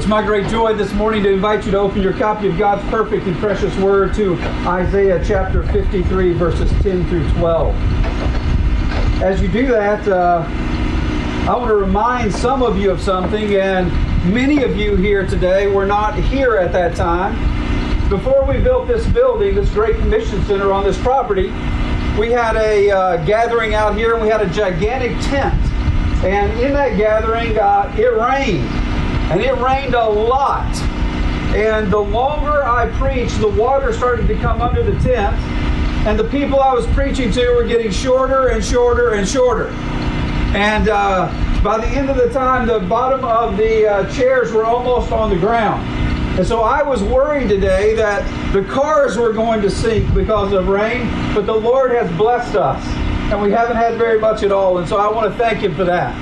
my great joy this morning to invite you to open your copy of God's perfect and precious Word to Isaiah chapter 53, verses 10 through 12. As you do that, I want to remind some of you of something, and many of you here today were not here at that time. Before we built this building, this Great Commission Center on this property, we had a gathering out here, and we had a gigantic tent. And in that gathering, it rained. And it rained a lot. And the longer I preached, the water started to come under the tent. And the people I was preaching to were getting shorter and shorter and shorter. And by the end of the time, the bottom of the chairs were almost on the ground. And so I was worried today that the cars were going to sink because of rain. But the Lord has blessed us. And we haven't had very much at all. And so I want to thank Him for that.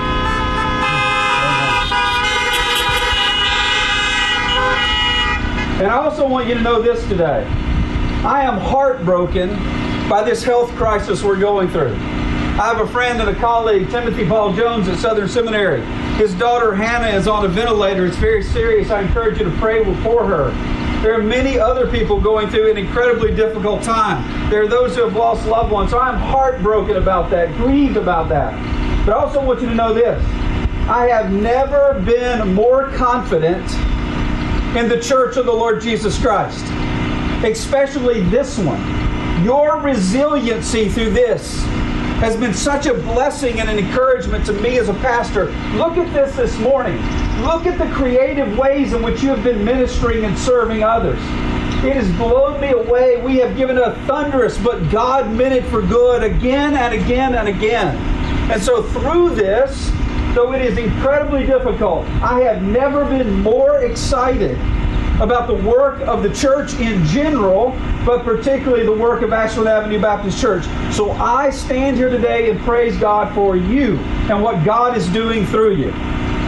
And I also want you to know this today. I am heartbroken by this health crisis we're going through. I have a friend and a colleague, Timothy Paul Jones at Southern Seminary. His daughter Hannah is on a ventilator. It's very serious. I encourage you to pray for her. There are many other people going through an incredibly difficult time. There are those who have lost loved ones. So I'm heartbroken about that, grieved about that. But I also want you to know this. I have never been more confident in the Church of the Lord Jesus Christ, especially this one. Your resiliency through this has been such a blessing and an encouragement to me as a pastor. Look at this morning. Look at the creative ways in which you have been ministering and serving others. It has blown me away. We have given a thunderous, but God meant it for good again and again and again. And so through this, though it is incredibly difficult, I have never been more excited about the work of the church in general, but particularly the work of Ashland Avenue Baptist Church. So I stand here today and praise God for you and what God is doing through you.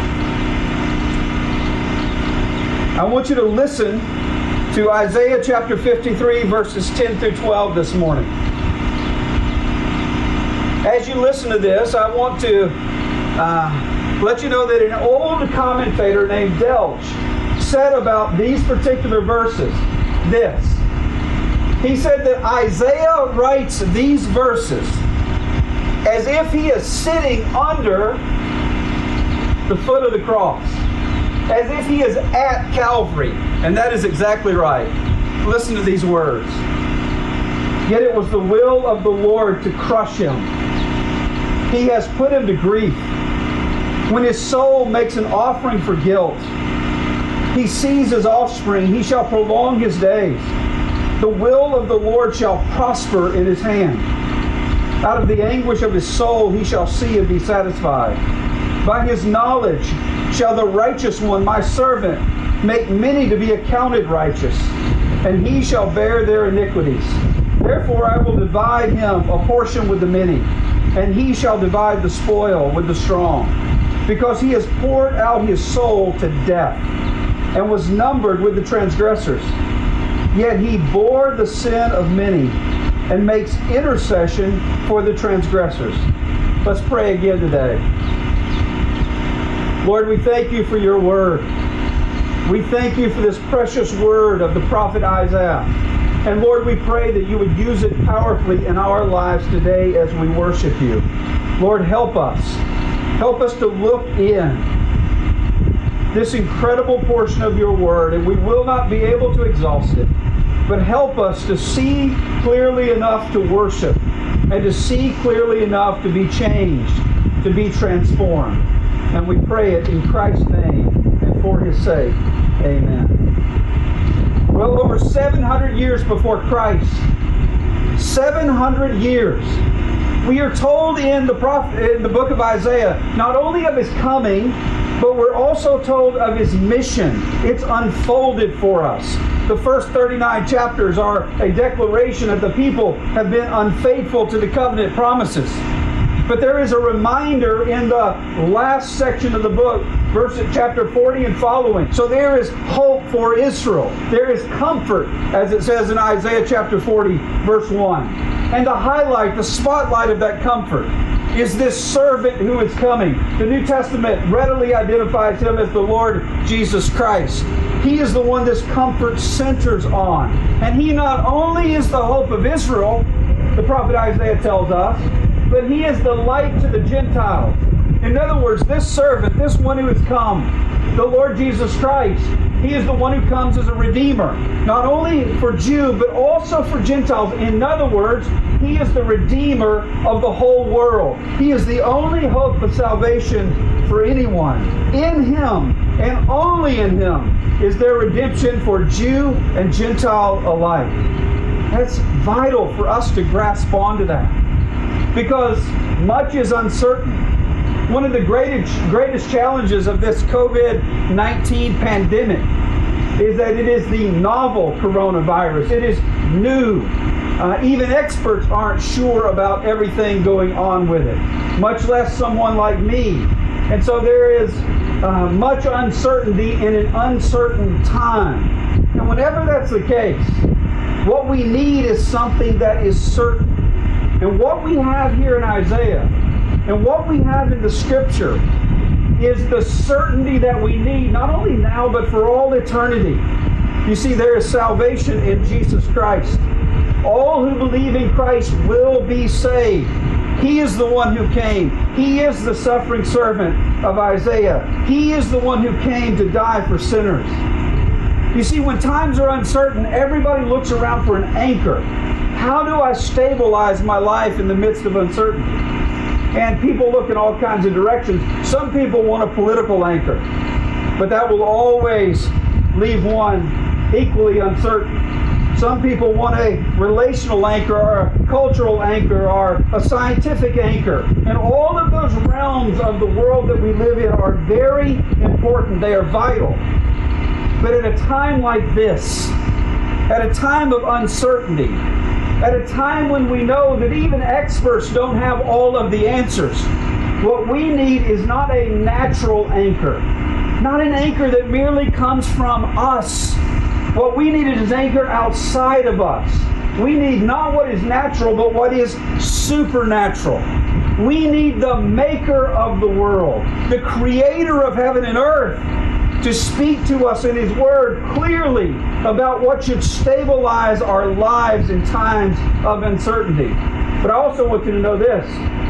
I want you to listen to Isaiah chapter 53, verses 10 through 12 this morning. As you listen to this, I want to let you know that an old commentator named Delge said about these particular verses this. He said that Isaiah writes these verses as if he is sitting under the foot of the cross, as if he is at Calvary. And that is exactly right. Listen to these words. Yet it was the will of the Lord to crush him. He has put him to grief. When his soul makes an offering for guilt, he sees his offspring. He shall prolong his days. The will of the Lord shall prosper in his hand. Out of the anguish of his soul he shall see and be satisfied. By his knowledge shall the righteous one, my servant, make many to be accounted righteous, and he shall bear their iniquities. Therefore I will divide him a portion with the many, and he shall divide the spoil with the strong. Because he has poured out his soul to death, and was numbered with the transgressors. Yet he bore the sin of many, and makes intercession for the transgressors. Let's pray again today. Lord, we thank you for your word. We thank you for this precious word of the prophet Isaiah. And Lord, we pray that you would use it powerfully in our lives today as we worship you. Lord, help us. Help us to look in this incredible portion of your word, and we will not be able to exhaust it. But help us to see clearly enough to worship, and to see clearly enough to be changed, to be transformed. And we pray it in Christ's name and for his sake. Amen. Well, over 700 years before Christ, 700 years, we are told in the book of Isaiah not only of his coming, but we're also told of his mission. It's unfolded for us. The first 39 chapters are a declaration that the people have been unfaithful to the covenant promises. But there is a reminder in the last section of the book, chapter 40 and following. So there is hope for Israel. There is comfort, as it says in Isaiah chapter 40, verse 1. And to highlight the spotlight of that comfort, is this servant who is coming. The New Testament readily identifies him as the Lord Jesus Christ. He is the one this comfort centers on. And he not only is the hope of Israel, the prophet Isaiah tells us, but he is the light to the Gentiles. In other words, this servant, this one who has come, the Lord Jesus Christ, he is the one who comes as a redeemer, not only for Jew, but also for Gentiles. In other words, he is the redeemer of the whole world. He is the only hope of salvation for anyone. In him, and only in him, is there redemption for Jew and Gentile alike. That's vital for us to grasp onto that, because much is uncertain. One of the greatest challenges of this COVID-19 pandemic is that it is the novel coronavirus. It is new. Even experts aren't sure about everything going on with it, much less someone like me. And so there is much uncertainty in an uncertain time. And whenever that's the case, what we need is something that is certain. And what we have here in Isaiah, and what we have in the Scripture, is the certainty that we need, not only now, but for all eternity. You see, there is salvation in Jesus Christ. All who believe in Christ will be saved. He is the one who came. He is the suffering servant of Isaiah. He is the one who came to die for sinners. You see, when times are uncertain, everybody looks around for an anchor. How do I stabilize my life in the midst of uncertainty? And people look in all kinds of directions. Some people want a political anchor, but that will always leave one equally uncertain. Some people want a relational anchor, or a cultural anchor, or a scientific anchor. And all of those realms of the world that we live in are very important. They are vital. But at a time like this, at a time of uncertainty, at a time when we know that even experts don't have all of the answers, what we need is not a natural anchor, not an anchor that merely comes from us. What we need is an anchor outside of us. We need not what is natural, but what is supernatural. We need the maker of the world, the creator of heaven and earth, to speak to us in His Word clearly about what should stabilize our lives in times of uncertainty. But I also want you to know this.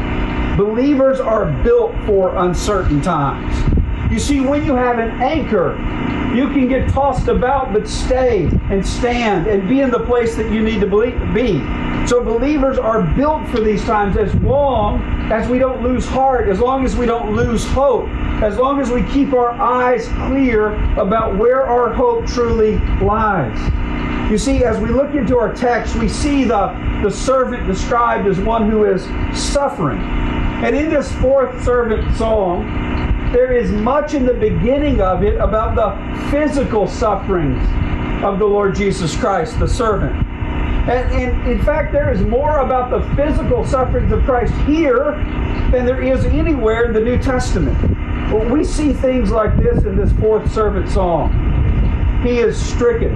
Believers are built for uncertain times. You see, when you have an anchor, you can get tossed about but stay and stand and be in the place that you need to be. So believers are built for these times as long as we don't lose heart, as long as we don't lose hope, as long as we keep our eyes clear about where our hope truly lies. You see, as we look into our text, we see the servant described as one who is suffering. And in this fourth servant song, there is much in the beginning of it about the physical sufferings of the Lord Jesus Christ, the servant. And in fact, there is more about the physical sufferings of Christ here than there is anywhere in the New Testament. Well, we see things like this in this fourth servant song. He is stricken.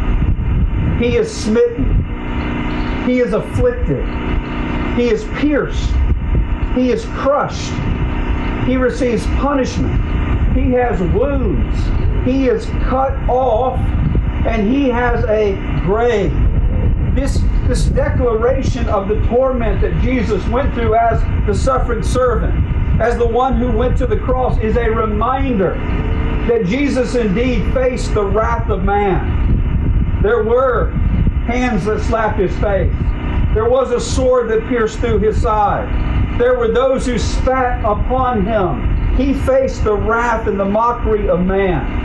He is smitten. He is afflicted. He is pierced. He is crushed. He receives punishment. He has wounds. He is cut off, and he has a grave. This declaration of the torment that Jesus went through as the suffering servant, as the one who went to the cross, is a reminder that Jesus indeed faced the wrath of man. There were hands that slapped his face. There was a sword that pierced through his side. There were those who spat upon him. He faced the wrath and the mockery of man.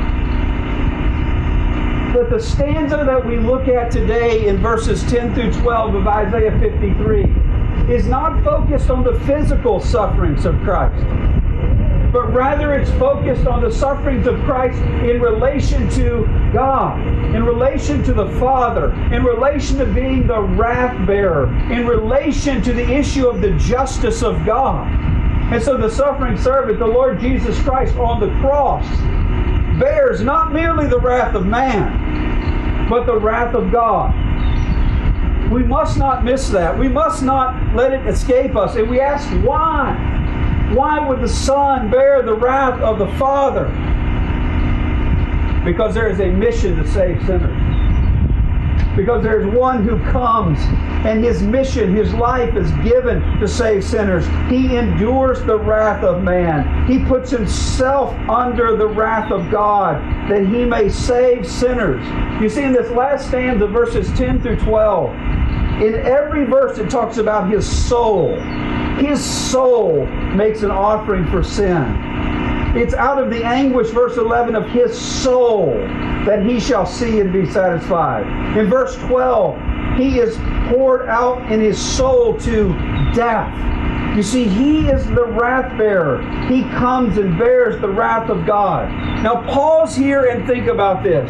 But the stanza that we look at today in verses 10 through 12 of Isaiah 53 is not focused on the physical sufferings of Christ, but rather it's focused on the sufferings of Christ in relation to God, in relation to the Father, in relation to being the wrath bearer, in relation to the issue of the justice of God. And so the suffering servant, the Lord Jesus Christ on the cross, bears not merely the wrath of man, but the wrath of God. We must not miss that. We must not let it escape us. And we ask, why? Why would the Son bear the wrath of the Father? Because there is a mission to save sinners. Because there's one who comes and his mission, his life is given to save sinners. He endures the wrath of man. He puts himself under the wrath of God that he may save sinners. You see in this last stanza, verses 10 through 12, in every verse it talks about his soul. His soul makes an offering for sin. It's out of the anguish, verse 11, of his soul that he shall see and be satisfied. In verse 12, he is poured out in his soul to death. You see, he is the wrath bearer. He comes and bears the wrath of God. Now pause here and think about this.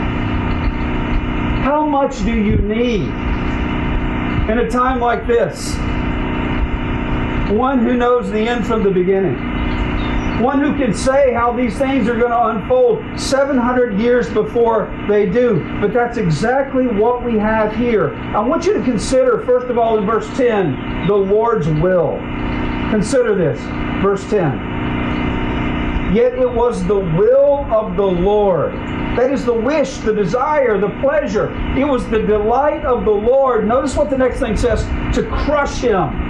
How much do you need in a time like this? One who knows the end from the beginning. One who can say how these things are going to unfold 700 years before they do. But that's exactly what we have here. I want you to consider, first of all, in verse 10, the Lord's will. Consider this, verse 10. Yet it was the will of the Lord. That is the wish, the desire, the pleasure. It was the delight of the Lord. Notice what the next thing says, to crush him.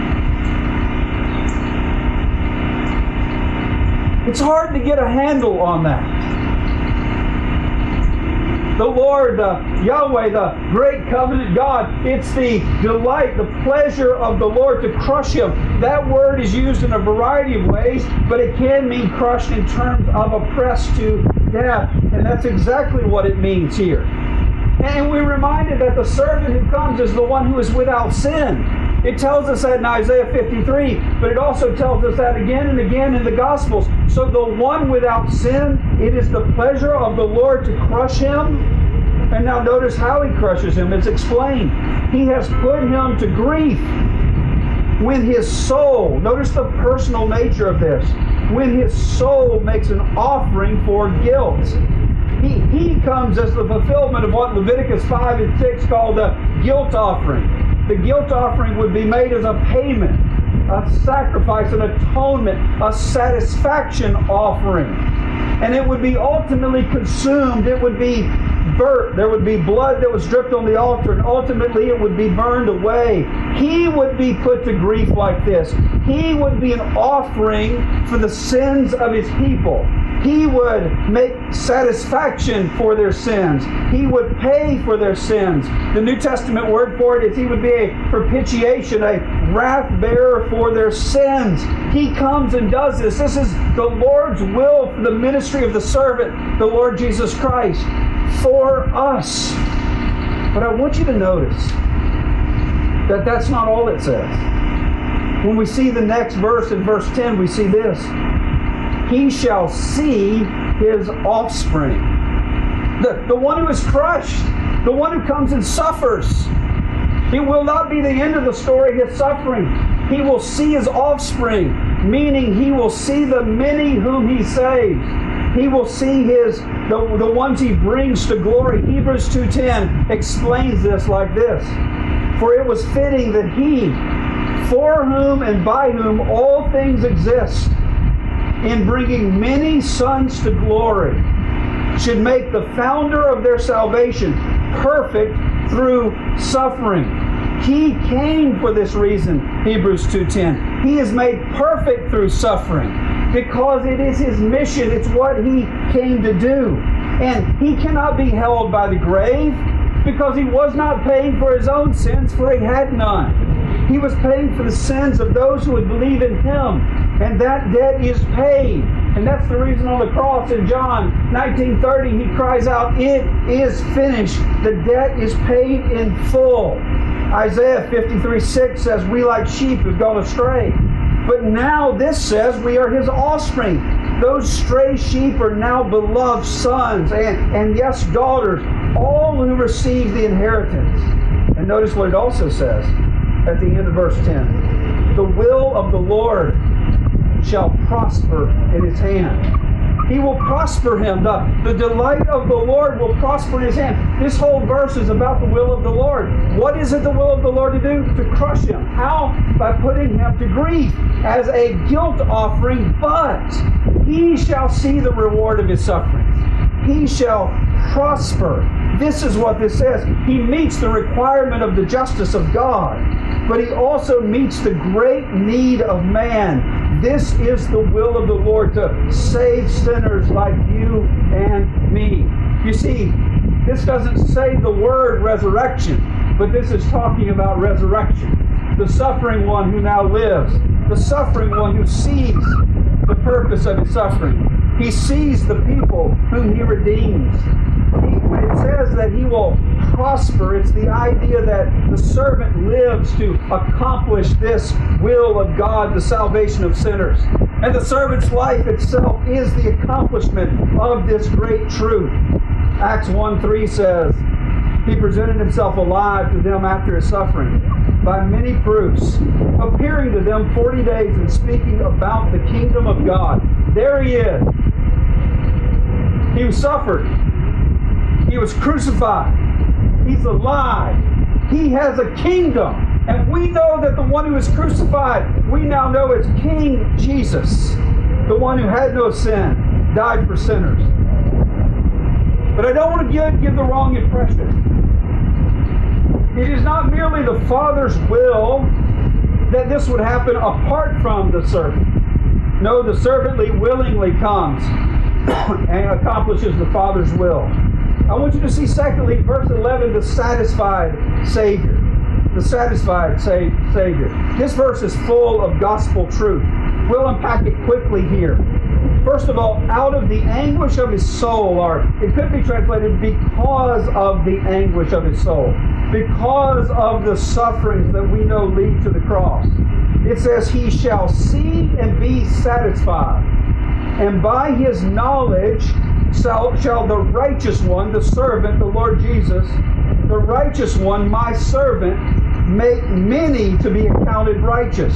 It's hard to get a handle on that. The Lord, Yahweh, the great covenant God, it's the delight, the pleasure of the Lord to crush him. That word is used in a variety of ways, but it can mean crushed in terms of oppressed to death. And that's exactly what it means here. And we're reminded that the servant who comes is the one who is without sin. It tells us that in Isaiah 53, but it also tells us that again and again in the Gospels. So the one without sin, it is the pleasure of the Lord to crush him. And now notice how he crushes him. It's explained. He has put him to grief when his soul, notice the personal nature of this, when his soul makes an offering for guilt. He comes as the fulfillment of what Leviticus 5 and 6 call the guilt offering. The guilt offering would be made as a payment, a sacrifice, an atonement, a satisfaction offering. And it would be ultimately consumed. It would be burnt. There would be blood that was dripped on the altar, and ultimately it would be burned away. He would be put to grief like this. He would be an offering for the sins of his people. He would make satisfaction for their sins. He would pay for their sins. The New Testament word for it is he would be a propitiation, a wrath bearer for their sins. He comes and does this. This is the Lord's will for the ministry of the servant, the Lord Jesus Christ, for us. But I want you to notice that that's not all it says. When we see the next verse in verse 10, we see this. He shall see his offspring. The one who is crushed, the one who comes and suffers. It will not be the end of the story, his suffering. He will see his offspring, meaning he will see the many whom he saves. He will see the ones he brings to glory. Hebrews 2:10 explains this like this. For it was fitting that he, for whom and by whom all things exist, in bringing many sons to glory, should make the founder of their salvation perfect through suffering. He came for this reason, Hebrews 2:10. He is made perfect through suffering because it is his mission. It's what he came to do. And he cannot be held by the grave because he was not paying for his own sins, for he had none. He was paying for the sins of those who would believe in him. And that debt is paid. And that's the reason on the cross in John 19:30 he cries out, "It is finished." The debt is paid in full. Isaiah 53:6 says, "We like sheep have gone astray." But now this says we are his offspring. Those stray sheep are now beloved sons and yes, daughters, all who receive the inheritance. And notice what it also says at the end of verse 10. The will of the Lord shall prosper in his hand. He will prosper him. The delight of the Lord will prosper in his hand. This whole verse is about the will of the Lord. What is it the will of the Lord to do? To crush him. How? By putting him to grief as a guilt offering, but he shall see the reward of his sufferings. He shall prosper. This is what this says. He meets the requirement of the justice of God, but he also meets the great need of man. This is the will of the Lord, to save sinners like you and me. You see, this doesn't say the word resurrection, but this is talking about resurrection. The suffering one who now lives, the suffering one who sees the purpose of his suffering. He sees the people whom he redeems. When it says that he will prosper, it's the idea that the servant lives to accomplish this will of God, the salvation of sinners. And the servant's life itself is the accomplishment of this great truth. Acts 1:3 says, he presented himself alive to them after his suffering by many proofs, appearing to them 40 days and speaking about the kingdom of God. There he is. He suffered. He was crucified. He's alive. He has a kingdom. And we know that the one who is crucified, we now know is King Jesus, the one who had no sin, died for sinners. But I don't want to give the wrong impression. It is not merely the Father's will that this would happen apart from the servant. No, the servant willingly comes and accomplishes the Father's will. I want you to see, secondly, verse 11, the satisfied Savior. The satisfied Savior. This verse is full of gospel truth. We'll unpack it quickly here. First of all, out of the anguish of his soul, or it could be translated because of the anguish of his soul, because of the sufferings that we know lead to the cross. It says, he shall see and be satisfied, and by his knowledge shall the righteous one, the servant, the Lord Jesus, the righteous one, my servant, make many to be accounted righteous.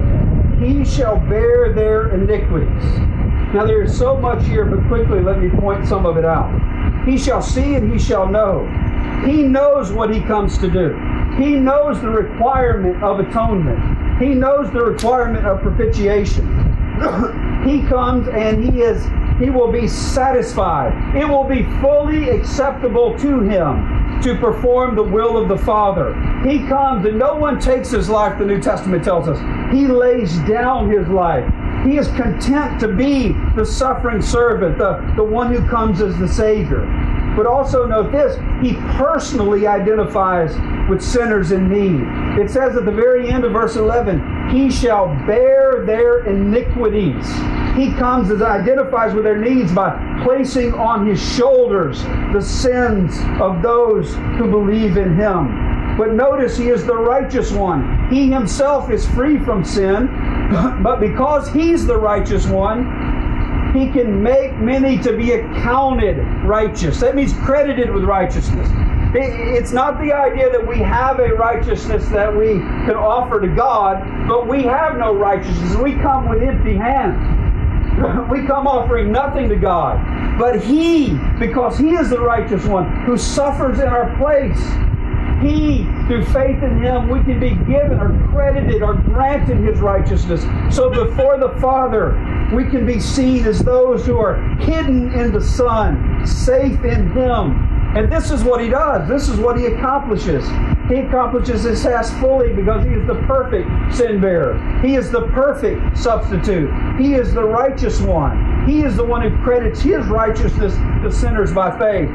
He shall bear their iniquities. Now there is so much here, but quickly let me point some of it out. He shall see and he shall know. He knows what he comes to do. He knows the requirement of atonement. He knows the requirement of propitiation. He comes and he will be satisfied. It will be fully acceptable to him to perform the will of the Father. He comes and no one takes his life, the New Testament tells us. He lays down his life. He is content to be the suffering servant, the one who comes as the Savior. But also note this, he personally identifies with sinners in need. It says at the very end of verse 11, he shall bear their iniquities. He comes and identifies with their needs by placing on his shoulders the sins of those who believe in him. But notice he is the righteous one. He himself is free from sin, but because he's the righteous one, he can make many to be accounted righteous. That means credited with righteousness. It's not the idea that we have a righteousness that we can offer to God, but we have no righteousness. We come with empty hands. We come offering nothing to God. But he, because he is the righteous one who suffers in our place, he, through faith in him, we can be given or credited or granted his righteousness. So before the Father, we can be seen as those who are hidden in the Son, safe in him. And this is what he does. This is what he accomplishes. He accomplishes this task fully because he is the perfect sin bearer. He is the perfect substitute. He is the righteous one. He is the one who credits his righteousness to sinners by faith.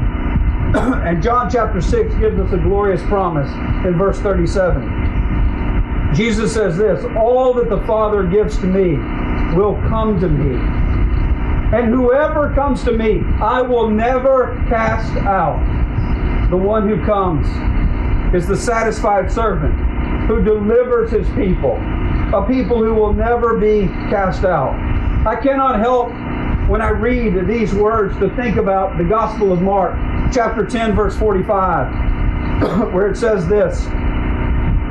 And John chapter 6 gives us a glorious promise in verse 37. Jesus says this, all that the Father gives to me will come to me. And whoever comes to me, I will never cast out. The one who comes is the satisfied servant who delivers his people, a people who will never be cast out. I cannot help when I read these words to think about the Gospel of Mark, chapter 10, verse 45, where it says this,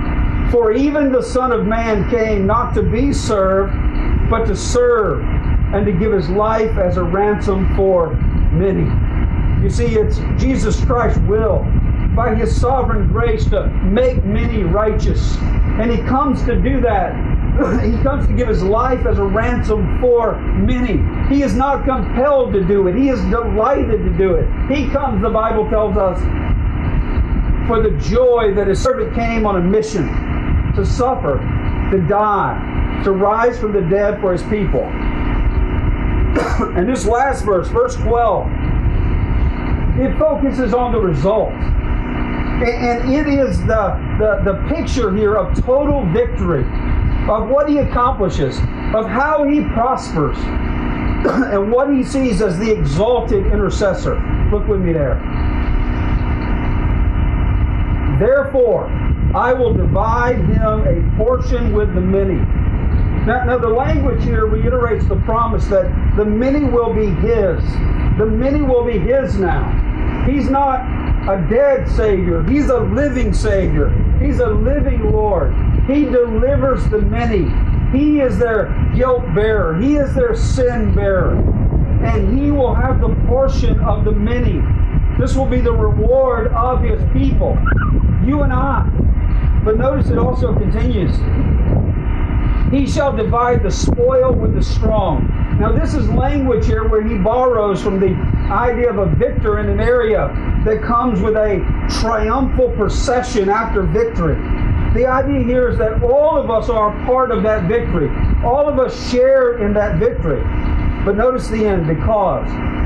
for even the Son of Man came not to be served, but to serve and to give his life as a ransom for many. You see, it's Jesus Christ's will, by his sovereign grace, to make many righteous. And he comes to do that. He comes to give his life as a ransom for many. He is not compelled to do it. He is delighted to do it. He comes, the Bible tells us, for the joy that his servant came on a mission to suffer, to die, to rise from the dead for his people. And this last verse, verse 12, it focuses on the result. And it is the picture here of total victory, of what he accomplishes, of how he prospers, and what he sees as the exalted intercessor. Look with me there. Therefore, I will divide him a portion with the many. Now the language here reiterates the promise that the many will be his. The many will be his now. He's not a dead Savior. He's a living Savior. He's a living Lord. He delivers the many. He is their guilt bearer. He is their sin bearer. And he will have the portion of the many. This will be the reward of his people, you and I. But notice it also continues. He shall divide the spoil with the strong. Now this is language here where he borrows from the idea of a victor in an area that comes with a triumphal procession after victory. The idea here is that all of us are a part of that victory. All of us share in that victory. But notice the end, because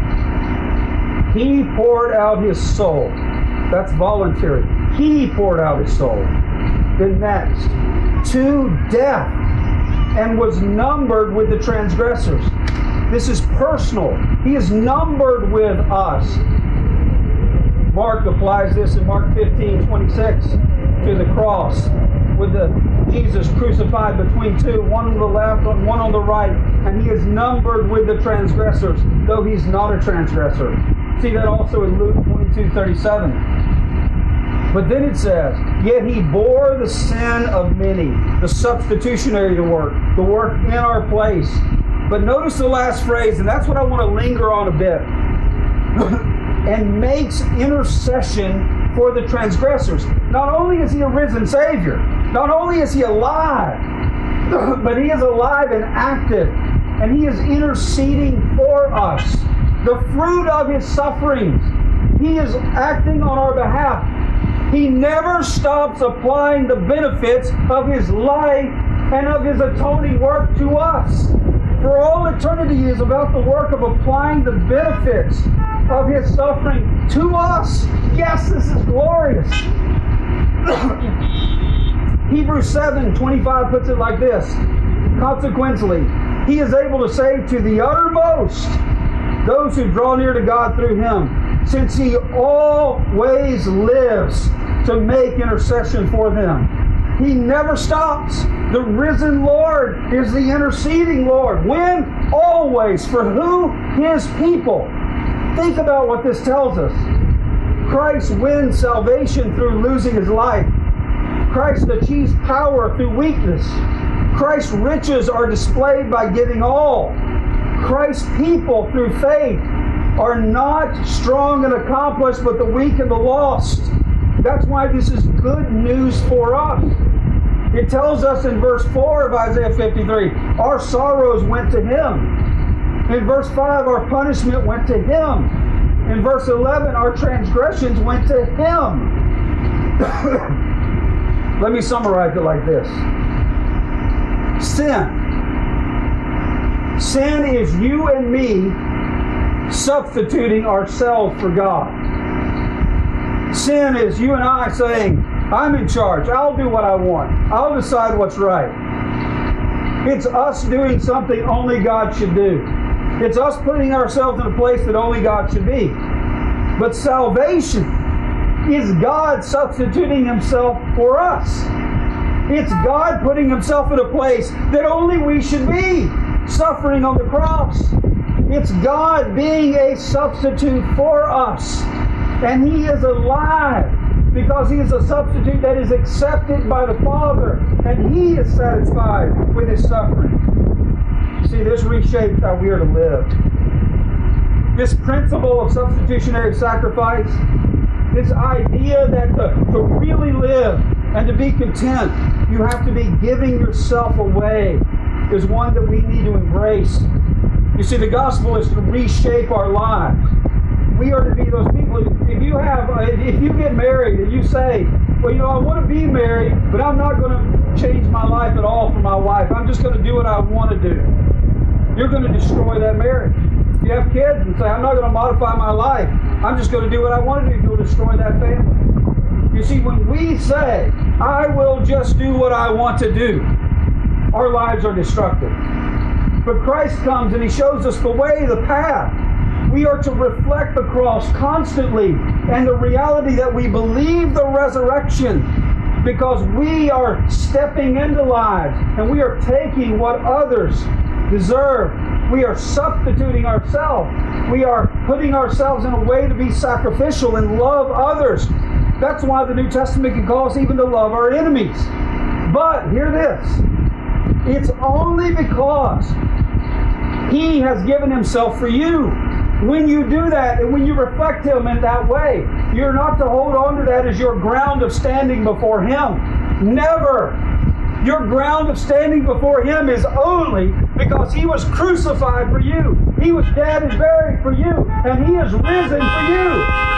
he poured out his soul. That's voluntary. He poured out his soul. Then next, to death, and was numbered with the transgressors. This is personal. He is numbered with us. Mark applies this in Mark 15:26 to the cross, with Jesus crucified between two, one on the left and one on the right, and he is numbered with the transgressors, though he's not a transgressor. See that also in Luke 22:37. But then it says, yet he bore the sin of many, the substitutionary work, the work in our place. But notice the last phrase, and that's what I want to linger on a bit. And makes intercession for the transgressors. Not only is he a risen Savior, not only is he alive, but he is alive and active, and he is interceding for us. The fruit of his sufferings, he is acting on our behalf. He never stops applying the benefits of his life and of his atoning work to us. For all eternity is about the work of applying the benefits of his suffering to us. Yes, this is glorious. Hebrews 7:25 puts it like this. Consequently, he is able to save to the uttermost those who draw near to God through him, since he always lives to make intercession for them. He never stops. The risen Lord is the interceding Lord. When? Always. For who? His people. Think about what this tells us. Christ wins salvation through losing his life. Christ achieves power through weakness. Christ's riches are displayed by giving all. Christ's people through faith are not strong and accomplished, but the weak and the lost. That's why this is good news for us. It tells us in verse 4 of Isaiah 53, our sorrows went to him. In verse 5, our punishment went to him. In verse 11, our transgressions went to him. Let me summarize it like this. Sin. Sin is you and me substituting ourselves for God. Sin is you and I saying, I'm in charge. I'll do what I want. I'll decide what's right. It's us doing something only God should do. It's us putting ourselves in a place that only God should be. But salvation is God substituting himself for us. It's God putting himself in a place that only we should be, suffering on the cross. It's God being a substitute for us. And he is alive because he is a substitute that is accepted by the Father, and he is satisfied with his suffering. See, this reshapes how we are to live. This principle of substitutionary sacrifice, this idea that to really live and to be content, you have to be giving yourself away, is one that we need to embrace. You see, the gospel is to reshape our lives. We are to be those people. If you get married and you say, well, I want to be married, but I'm not going to change my life at all for my wife. I'm just going to do what I want to do. You're going to destroy that marriage. If you have kids and say, I'm not going to modify my life, I'm just going to do what I want to do, you'll destroy that family. You see, when we say, I will just do what I want to do, our lives are destructive. But Christ comes and He shows us the way, the path. We are to reflect the cross constantly and the reality that we believe the resurrection, because we are stepping into lives and we are taking what others deserve. We are substituting ourselves. We are putting ourselves in a way to be sacrificial and love others. That's why the New Testament can call us even to love our enemies. But hear this. It's only because He has given Himself for you. When you do that and when you reflect Him in that way, you're not to hold on to that as your ground of standing before Him. Never. Your ground of standing before Him is only because He was crucified for you. He was dead and buried for you, and He is risen for you.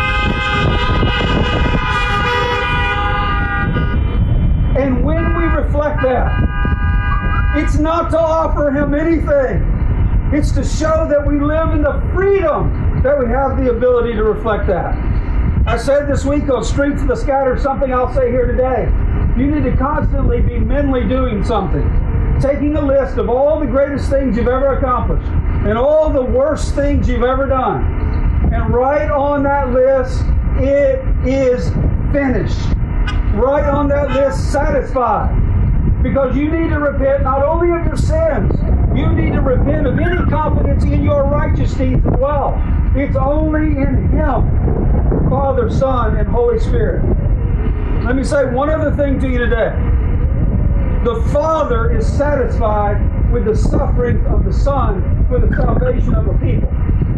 And when we reflect that, it's not to offer Him anything. It's to show that we live in the freedom that we have the ability to reflect that. I said this week on Strength for the Scattered, something I'll say here today. You need to constantly be mentally doing something. Taking a list of all the greatest things you've ever accomplished and all the worst things you've ever done. And write on that list, it is finished. Write on that list, satisfied. Because you need to repent not only of your sins, you need to repent of any confidence in your righteous deeds as well. It's only in Him, Father, Son, and Holy Spirit. Let me say one other thing to you today. The Father is satisfied with the sufferings of the Son for the salvation of a people.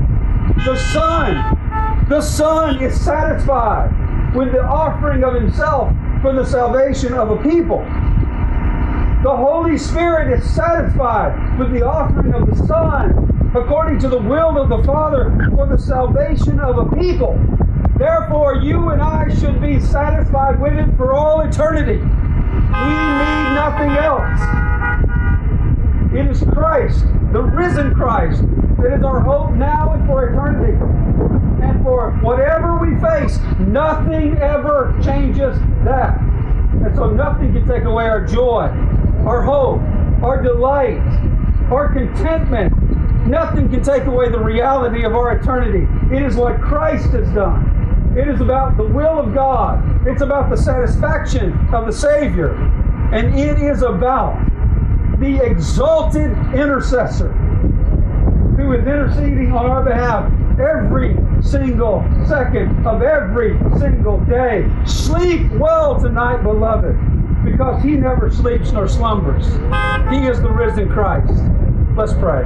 The Son is satisfied with the offering of Himself for the salvation of a people. The Holy Spirit is satisfied with the offering of the Son according to the will of the Father for the salvation of a people. Therefore, you and I should be satisfied with it for all eternity. We need nothing else. It is Christ, the risen Christ, that is our hope now and for eternity. And for whatever we face, nothing ever changes that. And so nothing can take away our joy, our hope, our delight, our contentment. Nothing can take away the reality of our eternity. It is what Christ has done. It is about the will of God. It's about the satisfaction of the Savior. And it is about the exalted intercessor who is interceding on our behalf every single second of every single day. Sleep well tonight, beloved, because He never sleeps nor slumbers. He is the risen Christ. Let's pray.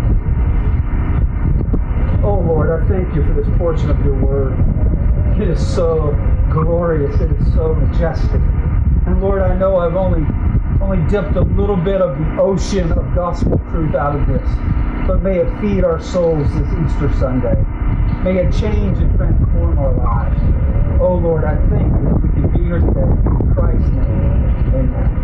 Oh Lord, I thank You for this portion of Your Word. It is so glorious. It is so majestic. And Lord, I know I've only dipped a little bit of the ocean of gospel truth out of this. But may it feed our souls this Easter Sunday. May it change and transform our lives. Oh Lord, I thank You that we can be here today. In Christ's name, amen.